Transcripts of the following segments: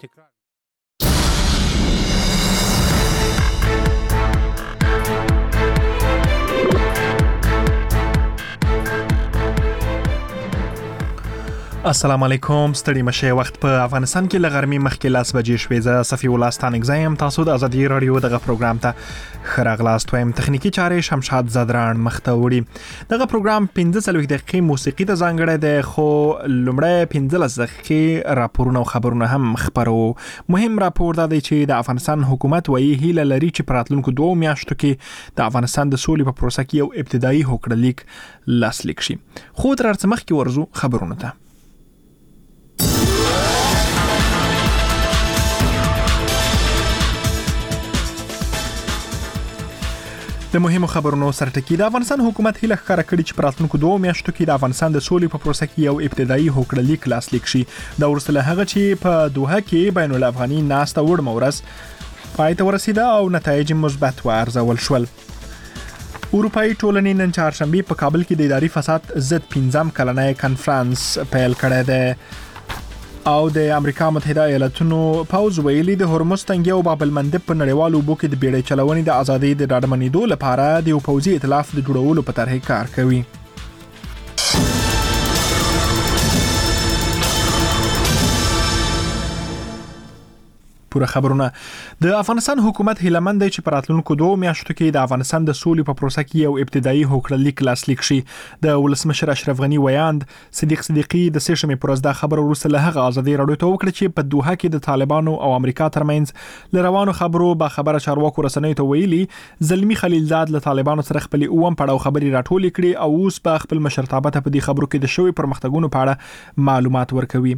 تکرار. السلام علیکم، ستړي مشه. وخت په افغانستان کې لغرمي مخکې لاس بجې شوې. زه صفي الله ستانک زایم. تاسو د ازادي رادیو دغه پروګرام ته خراغلاست وایم. تخنیکی چارې شمشاد زدران مخته وړي. دغه پروګرام 15 دقیقې موسیقي ته ځانګړی دی، خو لومړی 15 دقیقې راپورونه او خبرونه هم خبرو. مهم راپور دا دی چې د افغانستان حکومت وایي هیله لري چې په راتلونکو 2 میاشتو کې د افغانستان د سولې په پروسه کې یو ابتدایي هوکړه لیک لاسلیک شي. خو تر هر څه مخکې ورزو خبرونه ته. د مهمو خبرونو سرټکی. د افغانستان حکومت هیله ښکاره کړې چې په راتلونکو 2 میاشتو کې د افغانستان د سولې په پروسه کې یو ابتدایي هوکړه لیک لاسلیک شي. دا وروسته له هغه چې په دوحه کې بین الافغاني ناسته وړمه ورځ پای ته ورسیده او نتایج مثبت وارزول شول. اروپایي ټولنې نن چهارشنبه په کابل کې د اداري فساد ضد 15 کلنۍ کنفرانس پیل کړی دی او د امریکا متحده ایالاتونو پوز ویلي د هرمز تنګي او باب المندب په نړیوالو اوبو کې د بیړۍ چلونې د ازادۍ د ډاډمنېدو لپاره د یو پوځي ائتلاف د جوړولو په طرح کار کوي. پوره خبرونه. د افغانستان حکومت هیلمند دی چې په راتلونکو 2 میاشتو کې د افغانستان د سولې په پروسه کې یو ابتدایي هوکړه لیک لاسلیک شي. د ولسمشر اشرف غنی ویاند صدیق صدیقی د سشمې پرزده خبر وروسته له هغه ازادي رادیو ته وکړه چې په دوحه کې د طالبانو او امریکا ترمنځ لروانو خبرو با خبره چارواکو رسنیو ته ویلي زلمی خلیلزاد له طالبانو سره خپل اوم پړاو خبري راټولې کړي او اوس په خپل مشرتابه ته په دې خبرو کې د شوی پرمختګونو په اړه معلومات ورکوي.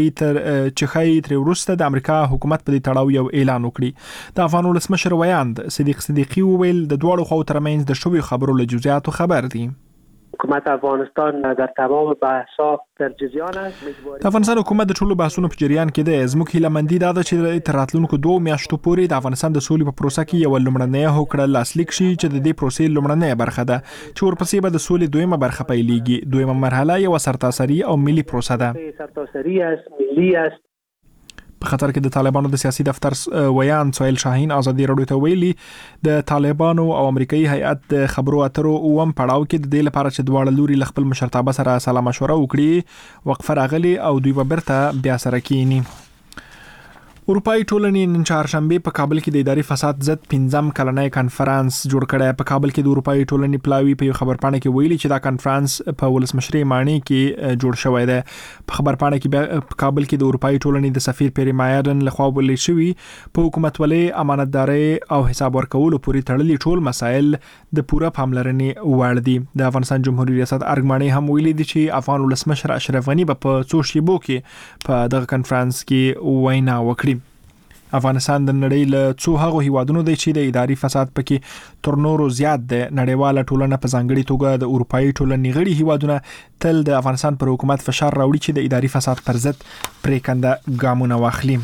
خای تر وروسته د امریکا حکومت په دې تړاو یو اعلان وکړي. د افغان ولسمشر ویاند صدیق صدیقی ویل د دوړو خو ترمنځ د شوی خبرو له جزئیاتو خبر دي. حکومت افغانستان در تمام بحث‌ها در جریان است. د افغانستان حکومت د ټولو بحثونو په جریان کې دی. زموږ هیلمندي دا ده چې تر راتلونکو 2 میاشتو پورې د افغانستان د سولې په پروسه کې یو لومړنۍ هوکړه لاسلیک شي چې د دې پروسې لومړنۍ برخه ده چې ورپسې به د سولې دویمه برخه پیلېږي. دویمه مرحله یو سرتاسري او ملي پروسه ده. سرتاسري است، ملي است. په خطر کې د طالبانو د سیاسي دفتر ویان سهیل شاهین ازادي رادیو ته ویلي د طالبانو او امریکایي هیئت د خبرو اترو اوم پړاو کې د دې لپاره چې دواړه لوري خپل مشرتابه سره سلا مشوره وکړي وقفه راغلي او دوی به برته بیا سره کینی. اروپایي ټولنې نن چهارشنبه په کابل کې د اداري فساد ضد 15 کلنۍ کنفرانس جوړ کړی. په کابل کې د اروپایي ټولنې پلاوی په خبرپاڼه کې ویلي چې دا کنفرانس په ولسمشری مانی کې جوړ شوی دی. په خبرپاڼه کې په کابل کې د اروپایي ټولنې د سفیر پیری مایرن لخوا ویل شوی په حکومتولۍ، امانتداري او حساب ورکولو پورې تړلي ټول مسایل د پوره پاملرنې وړ دي. د افغانستان جمهوریت ریاست ارګماني هم ویلي دي چې افغان ولسمشر اشرف غنی په څو شیبو کې په دغه کنفرانس کې وینا وکړي. افغانستان د نړۍ له څو هغو هیوادونو دی چې د اداري فساد پکې تر نورو زیات دی. نړیواله ټولنه په ځانګړي توګه د اروپایي ټولنې غړي هیوادونه تل د افغانستان پر حکومت فشار راوړي چې د اداري فساد پر ضد پریکنده ګامونه واخلي.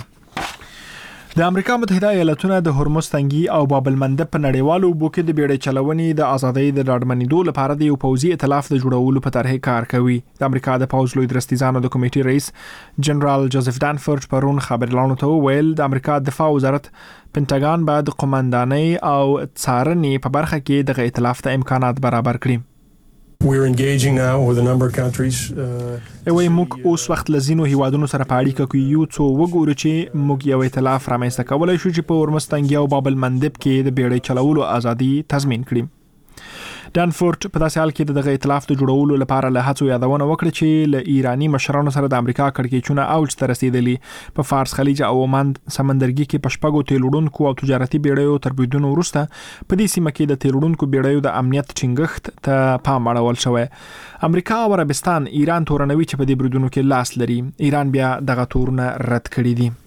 د امریکا متحده ایالاتونو د هرمز تنګي او باب المندب په نړیوالو اوبو کې د بیړۍ چلونې د ازادۍ د ډاډمنېدو لپاره د یو پوځي ائتلاف د جوړولو په طرح کار کوي. د امریکا د پوځ لوی درستیزانو د کمیټې رئیس جنرال جوزف دانفورد پرون خبرلاڼو ته ویل د امریکا دفاع وزارت پنټاګان به د قومندانۍ او څارنې په برخه کې د ائتلاف ته امکانات برابر کړي. We're engaging now with a number of countries. موږ اوس وخت لزینو هیوادونو سره په اړیکه کې یو څو وګورو چې موږ یو ائتلاف رامنځته کولای شو چې په هرمز تنګي او باب المندب کې د بیړۍ چلولو ازادي تضمین کړي. دانفورد په داسې حال کې دغه ائتلاف د جوړولو لپاره له هڅو یادونه وکړه چې له ایرانی مشرانو سره د امریکا کړکېچونه اوج ته رسیدلي. په فارس خلیج او عمان سمندرګي کې پشپغو تیلوړونکو او تجارتي بیړیو تربیدونو وروسته په دې سیمه کې د تیلوړونکو بیړیو د امنیت ټینګښت ته پام اړول شوی. امریکا او عربستان ایران تورنوي چې په دې بریدونو کې لاس لري. ایران بیا دغه تورونه رد کړي دي.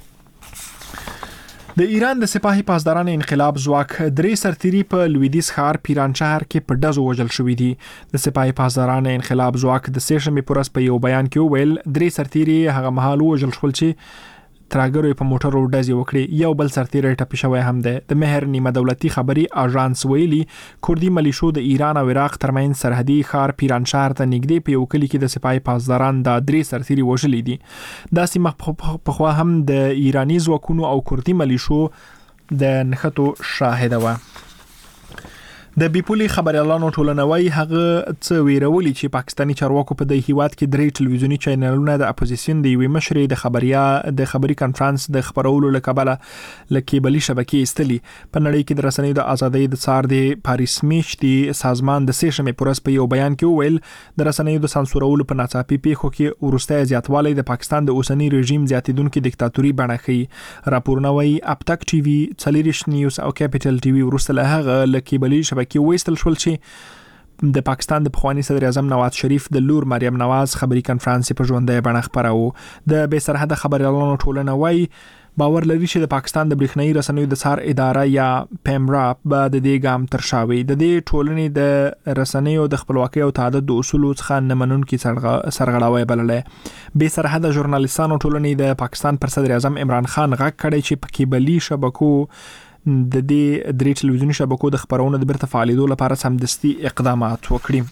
د ایران د سپاهي پاسداران انقلاب ځواک 3 سرتیري په لویدیځ ښار پیران شهر کې په ډزو وژل شوي دي. د سپاهي پاسداران انقلاب ځواک د سشنبه پرس په یو بیان کې ویل 3 سرتیري هغه مهال وژل شول چې ترهګرو په موټرو ډزې وکړې. یو بل سرتیری ټپي شوی هم دی. د مهر نیمه دولتي خبري اژانس ویلي کوردي ملیشو د ایران او عراق ترمنځ سرحدي ښار پیرانشار ته نږدې په یو کلی کې د سپای پاسداران د 3 سرتیري وژلي دي. دا سیمه پخوا هم د ایرانی ځواکونو او کوردي ملیشو د نښتو شاهده و. د بیپولي خبريالانو ټولنوي هغه څه ویرولي چې پاکستاني چارواکو په د هیواد کې 3 ټلویزیونی چینلونه د اپوزیشن د یوې مشرې د خبري کانفرنس د خبرولو لکبله لکیبلي شبکې استلي. په نړۍ کې د رسنیو د ازادۍ د څار د پاریس میشتي سازمان د سیشمې پرس په یو بیان کې ویل د رسنیو د سانسورولو په ناڅاپي پیښو کې ورسته زیاتوالی د پاکستان د اوسنی رژیم زیاتیدونکو دیکتاتوري بڼه ښيي. راپورونه وايي اپتک ټي وي، څلریش نیوز او کیپټل ټي وي ورسته له هغه لکیبلي کې وېستل شول چې د پاکستان د پخوانی صدر اعظم نواز شریف د لور مریم نواز خبري کانفرنس په ژوندۍ بڼه خبرو. د بې سرحد خبريالانو ټولنه وايي باور لري چې د پاکستان د برېښنایي رسنیو د څار اداره یا پیمرا به د دې ګام ترشاوي. د دې ټولنې د رسنیو د خپلواکۍ او تعدد د اصولو څخه نه منونکي سرغړاوی بللې. بې سرحد ژورنالیستانو ټولنې د پاکستان پر صدر اعظم عمران خان غږ کړی چې په کیبلي شبکو د دې 3 ټلویزیونی شبکو د خبرونو د بیرته فعالیدو لپاره سمدستي اقدامات وکړي.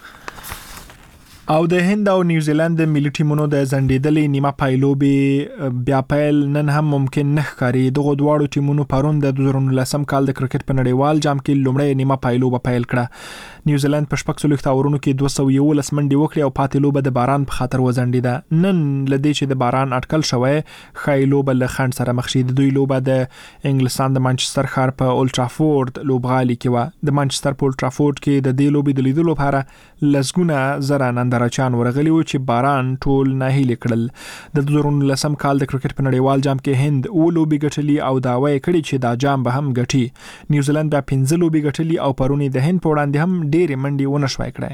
او د هند او نیوزیلند ملي ټیمونو د زندېدلې نیمه پایلوبې بیا پیل نن هم ممکن نه ښکاري. دغه دواړو ټیمونو پرون د 2019 کال د کرکټ په نړیوال جام کې لومړی نیمه پایلوبه پیل کړه. نیوزیلند په 14 اورونو کې 211 منډې وکړې او پاتې لوبه د باران په خاطر وزندیده. نن لدې چې د باران اټکل شوی خای لوبه له خند سره مخ شي. د دوی لوبه د انګلستان د مانچستر ښار په اولټرافورد لوبغالي کې و. د مانچستر په اولټرافورد کې د دې لوبې د لیدلو لپاره لسګونه زره نندارچیان ورغلي و چې باران ټول ناهیلي کړل. د 2019 کال د کرکټ په نړیوال جام کې هند او لوبې ګټلي او داوی کړی چې دا جام به هم ګټي. نیوزیلند بیا 15 لوبې ګټلي او پرونی د هند په وړاندې هم ډېرې منډې ونه شوای کړای.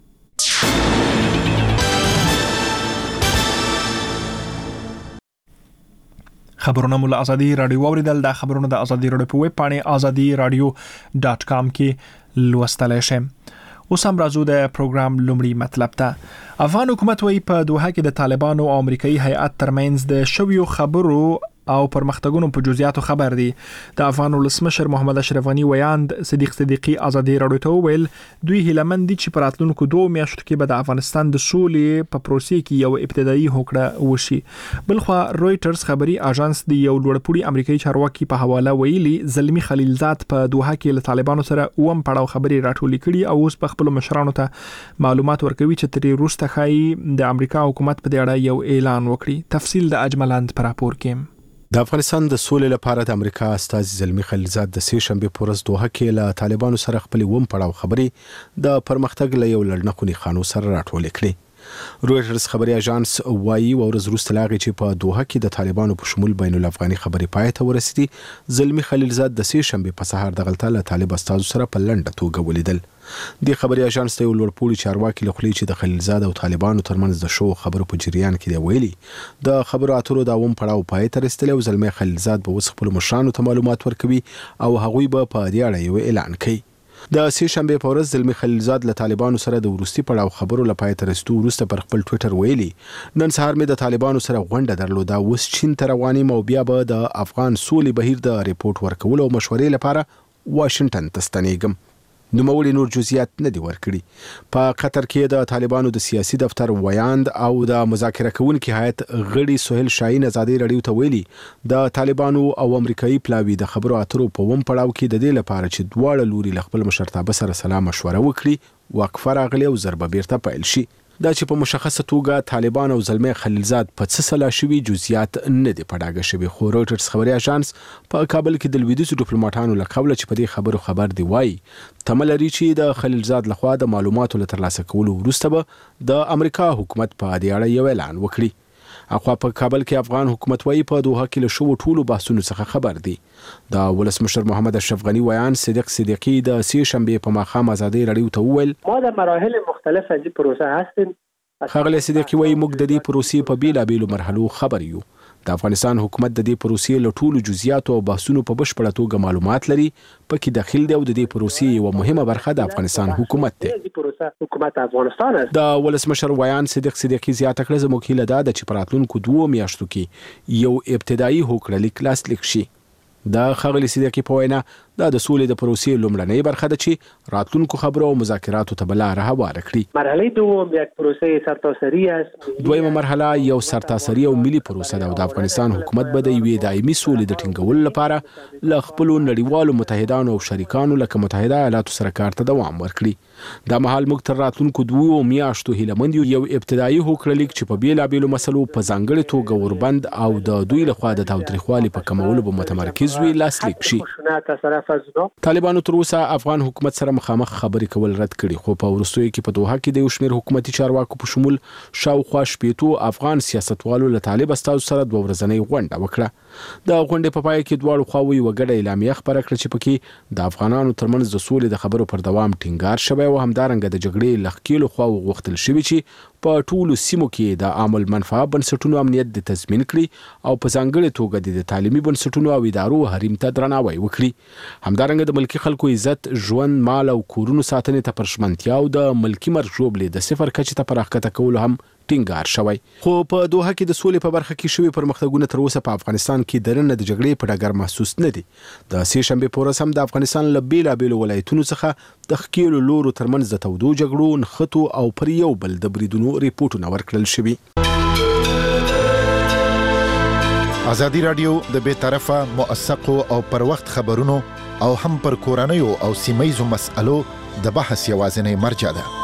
خبرونه مول ازادي رادیو اوریدل. دا خبرونه د ازادي رادیو په ویب پاڼه azadiradio.com کې لوستلای شئ. اوس هم راځو د پروګرام لومړی مطلب ته. افغان حکومت وايي په دوحه کې د طالبانو او امریکایي هیئت ترمنځ د شویو خبرو او پرمختګونو په جزئیاتو خبر دي. د افغان ولسمشر محمد اشرف غنی ویاند صدیق صدیقی ازادي رادیو ته ویل دوی هیلمن دي چې پراتلونکو 2 میاشتو کې به د افغانستان د سولې په پروسې کې یو ابتدایي هوکړه وشي. بلخوا رويټرز خبري اژانس د یو لوړپوړي امریکایي چارواکي په حواله ویلي زلمی خلیلزاد په دوحه کې له طالبانو سره اوم پړاو خبري راټولې کړي او اوس په خپل مشرانو ته معلومات ورکوي چې ترې وروسته خایي د امریکا حکومت په دې اړه یو اعلان وکړي. تفصیل د اجملاند پر راپور کې. د افغانستان د سولې لپاره د امریکا استازي زلمی خلیلزاد د سې شنبه پورز دوحه کې له طالبانو سره خپل ووم پړاو خبري د پرمختګ له یو لړنخونی خانو سره راټولې کړې. رويټرز خبري اژانس وايي ورځ وروسته لاغي چې په دوحه کې د طالبانو په شمول بین الافغاني خبري پای ته ورسېدي. زلمی خلیلزاد د سې شنبه په سهار د غلطه له طالب استازو سره په لنډه توګه ولیدل. د خبري اژانس ته یو لوړپوړي چارواکي لخوا چې د خلیلزاد او طالبانو ترمنځ د شو خبرو په جریان کې دی ویلي د خبرو اترو د اوم پړاو پای ته رسیدلی او زلمی خلیلزاد به وس خپل مشرانو ته معلومات ورکوي او هغوی به په دې اړه یو اعلان کوي. د سې شنبه په ورځ زلمی خلیلزاد له طالبانو سره د ورستي پړاو خبرو لپاره ترستو ورسته پر خپل ټوئیټر ویلي نن سهار مې د طالبانو سره غونډه درلوده اوس چین ته روانم او بیا به د افغان سولې بهیر د ریپورت ورکولو او مشورې لپاره واشنگټن ته ستنېږم. نوموړي نور جزئیات نه دي ورکړي. په قطر کې د طالبانو د سیاسي دفتر ویاند او د مذاکره کوونکي هیئت غړي سهیل شاهین ازادي رادیو ته ویلي د طالبانو او امریکایي پلاوی د خبرو اترو په ووم پړاو کې د دې لپاره چې دواړه لوري له خپل مشرتابه سره سلام مشوره وکړي وقفه راغلي او ضربه بیرته پیل شي. دا چې په مشخصه توګه طالبان او زلمی خلیلزاد په څه سلا شوي جزئیات نه دي پډاګه شوي. خو رويټرز خبري اژانس په کابل کې د لویدیځو ډیپلوماټانو له قبل چې په دې خبرو خبر دی وایي تمه لري چې د خلیلزاد لخوا د معلوماتو له ترلاسه کولو وروسته به د امریکا حکومت په دې اړه یو اعلان وکړي. اخوا په کابل کې افغان حکومت وايي په دوحه کې له شو ټولو بحثونو څخه خبر دي. د ولسمشر محمد اشرف غنی ویان صدیق صدیقی د سې شنبه په ماښام ازادي رادیو ته وویل ما در مراحل مختلف از این پروسه هستیم. خغل صدیقی وايي موږ د دې پروسې په بیلابېلو مرحلو خبر یو. د افغانستان حکومت د دې پروسې له ټولو جزئیاتو او بحثونو په بشپړه توګه معلومات لري. پکې داخل دی او د دې پروسې یوه مهمه برخه د افغانستان حکومت دی. حکومت افغانستان است. د ولسمشر ویان صدیق صدیقی زیاته کړه زموږ هیله ده چې په راتلونکو 2 میاشتو کې یو ابتدایي هوکړه لیک لاسلیک شي. د ښاغلي صدیقي په وینا دا د سولې د پروسې لومړنۍ برخه ده چې راتلونکو خبرو او مذاکراتو ته به لاره هواره کړي. مرحله دوم یک پروسه سرتاسري است. دویمه مرحله یو سرتاسري او ملي پروسه ده او د افغانستان حکومت به د یوې دایمي سولې د ټینګولو لپاره له خپلو نړیوالو متحدانو او شریکانو لکه متحده ایالاتو سره کار ته دوام ورکړي. دا مهال موږ تر راتلونکو 2 میاشتو هیلهمند یو ابتدایي هوکړه لیک چې په بیلابیلو مسلو په ځانګړې توګه وربند او د دوی لخوا د تاوتریخوالي په کمولو به متمرکز وي لاسلیک شي. طالبانو تر اوسه افغان حکومت سره مخامخ خبرې کول رد کړي، خو په وروستیو کې په دوحه کې د یو شمېر حکومتي چارواکو په شمول شاوخوا 80 افغان سیاستوالو له طالب استازو سره 2 ورځنۍ غونډه وکړه. د غونډې په پای کې دواړو خواوو یوه ګډه اعلامیه خپره کړه چې پکې د افغانانو ترمنځ د سولې د خبرو پر دوام ټینګار شوی او همدارنګه د جګړې له ښکېلو خواوو غوښتل شوي چې په ټولو سیمو کې د عامل منفعه بنسټونو امنیت د تضمین کړي او په ځانګړې توګه د تعلیمي بنسټونو او ادارو حریم ته درناوی وکړي. همدارنګه د ملکي خلکو عزت، ژوند، مال او کورونو ساتنې ته پرشمنتیا او د ملکي مرګ ژوبلې د صفر کچې ته پراخکته کولو هم ټینګار شوی. خو په دوحه کې د سولې په برخه کې شوي پرمختګونه تر اوسه په افغانستان کې درنه د جګړې په ډګر محسوس نه دي. د سې شنبې په ورځ هم د افغانستان له بیلابیلو ولایتونو څخه د ښکېلو لورو ترمنځ د تودو جګړو، نښتو او پر یو بل د بریدونو ریپورټونه ورکړل شوي. ازادي راډیو د بیطرفه، موثقو او پر وخت خبرونو او هم پر کورنیو او سیمه‌ییزو مسألو د بحث یوازینۍ مرجع ده.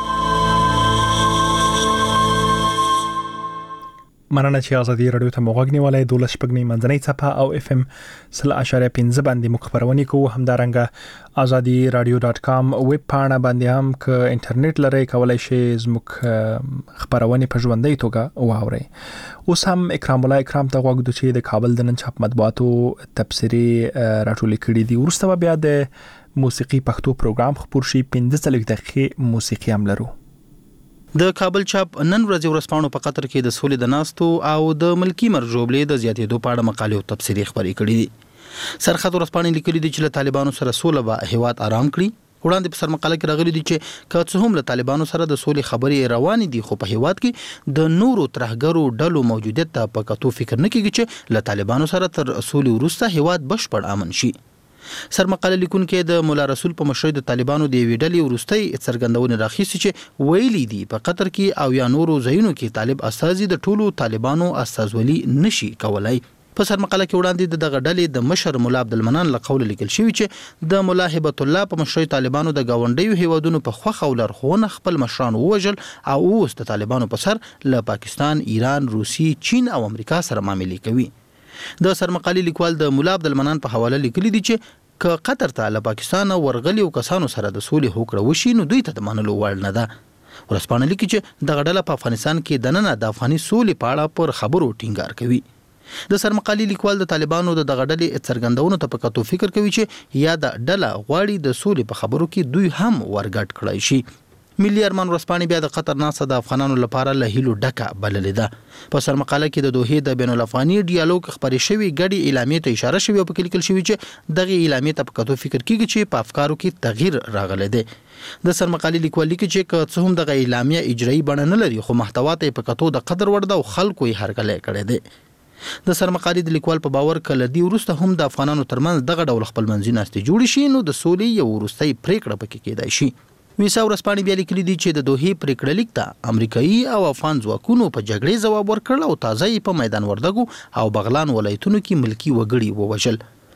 مننه چې ازادي راډیو ته موږ غوښنیولای 12 شپږنی منځنۍ صفحه او FM 0.5 باندې مخبرونه کوو. همدارنګه azadi.radio.com ویب پاڼه باندې هم ک انټرنیټ لري کولای شئ زموږ خبرونه په ژوندۍ توګه واورئ. اوس هم اکرام الله اکرام ته غوږ دوی د کابل د نن چاپ مطبوعاتو تبصری راټول کړي دي. ورسته بیا د موسیقي پښتو پروګرام خبر شي 15 دقیقې موسیقي هم لرو. د کابل چاپ نن ورځ ورسپانو په قطر کې د سولې د ناستو او د ملکی مرجوبلې د زیاتېدو په اړه مقالې او تبصرې خبرې کړې دي. سرخط ورسپانې لیکلي دي چې له طالبانو سره سوله به هیواد آرام کړي. وړاندې په سرمقاله کې راغلي دي چې که څه هم له طالبانو سره د سولې خبرې روانې دي، خو په هیواد کې د نورو ترهګرو ډلو موجودیت ته په کتو فکر نه کیږي چې له طالبانو سره تر سولې وروسته هیواد بشپړ امن شي. سرمقاله لیکونکو د مولا رسول په مشرۍ د طالبانو د ویډلې ورستۍ څرګندونه راخیستي چې ویلي دي په قطر کې او یا نورو ځایونو کې طالب استازي د ټولو طالبانو استازولي نشي کولای. په سرمقاله کې وړاندې دغه ډلې د مشر مولا عبدالمنان له قوله لیکل شوی چې د مولا هبت الله په مشرۍ طالبانو د گاونډیو هیوادونو په خوخه او لارښوونه خپل مشران ووژل او اوس د طالبانو په سر له پاکستان، ایران، روسي، چین او امریکا سره معاملې کوي. د سرمقالي لیکوال د مولا عبدالمنان په حواله لیکلي دي چې که قطر ته له پاکستان ورغلي او کسانو سره د سولې هوکړه وشي نو دوی ته د منلو وړ نه ده. ورسپانه لیکي چې دغه ډله په افغانستان کې دننه د افغاني سولې په اړه پر خبرو ټینګار کوي. د سرمقالي لیکوال د طالبانو د دغه ډلې څرګندونو ته په کتو فکر کوي چې یا د ډله غواړي د سولې په خبرو کې دوی هم ورګډ کړای شي. ملي ارمان ورسپانې بیا د قطر ناسه د افغانانو لپاره له هیلو ډکه بللې ده. په سرمقاله کې د دوحې د بین الافغاني ډیالوګ خبرې شوی غړي اعلامیې ته اشاره شوی او په کې لیکل شوی چې دغه اعلامیې ته په کتو فکر کیږي چې په افکارو کې تغییر راغلی دی. د سرمقالي لیکوال لیکي چې که څه هم دغه اعلامیه اجرایی بڼه نه لري، خو محتوا ته په کتو د قدر وړ ده او خلکو یې هرکلی کړی دی. د سرمقالي د لیکوال په باور کله دی ورسته هم د افغانانو ترمنځ دغه ډول خپل منځي ناستې جوړ شي نو د سولې یو وروستۍ پریکړه پکې کېدای شي. ویسا ورسپانې بیا لیکلي دي چې د دوحې پریکړه لیک ته امریکایي او افغان ځواکونو په جګړې ځواب ورکړ او تازه یې په میدان وردګو او بغلان ولایتونو کې ملکی وګړي ووژل.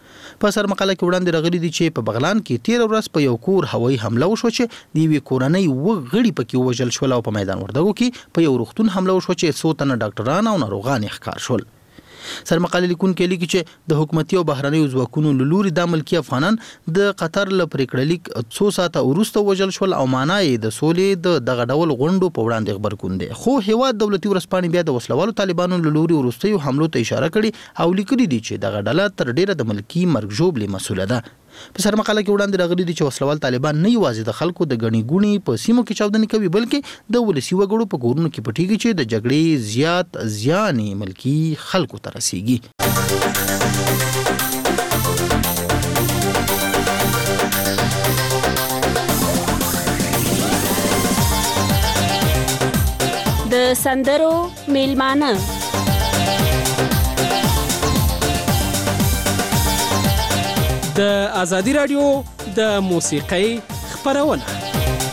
په سرمقاله کې وړاندې راغلي دي چې په بغلان کې 13 ورځ په یو کور هوایي حمله وشوه چې د یوې کورنۍ وګړي پکې ووژل شول او په میدان وردګو کې په یو روغتون حمله وشوه چې 100 تنه ډاکټران او ناروغان ښکار شول. سرمقاله لیکونکو لیکي چې د حکومتي او بهرنیو ځواکونو له لوري د ملکی افغانان د قطر له پریکړه لیک 2 ساعته وروسته وژل شول او معنا یې د سولې د دغه ډول غونډو په وړاندې خبرګون دی. خو هیواد دولتي ورسپانې بیا د وسلوالو طالبانو له لوري وروستیو حملو ته اشاره کړې او لیکلي دي چې دغه ډله تر ډیره د ملکی مرګ ژوبلې مسوله ده. په سر مقاله کې وړاندې راغلي دي چې وسلوال طالبان نه یوازې د خلکو د غني ګونی په سیمو کې چاودنې کوي بلکې د ولسی وګړو په کورونو کې پټیږي چې د جګړې زیات زیان ملکی خلکو ته رسیږي. د سندرو میلمانه د ازادي رادیو د موسیقۍ خبرونه